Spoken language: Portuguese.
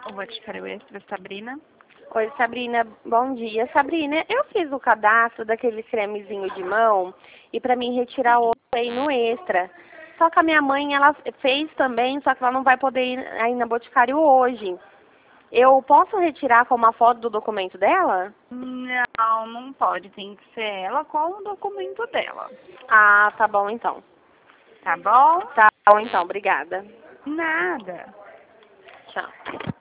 O Boticário Extra, Sabrina. Oi, Sabrina, bom dia. Sabrina, eu fiz o cadastro daquele cremezinho de mão e para mim retirar o aí no Extra. Só que a minha mãe, ela fez também, só que ela não vai poder ir aí na Boticário hoje. Eu posso retirar com uma foto do documento dela? Não, não pode. Tem que ser ela com o documento dela. Ah, tá bom então. Tá bom? Tá bom então, obrigada. Nada. Tchau.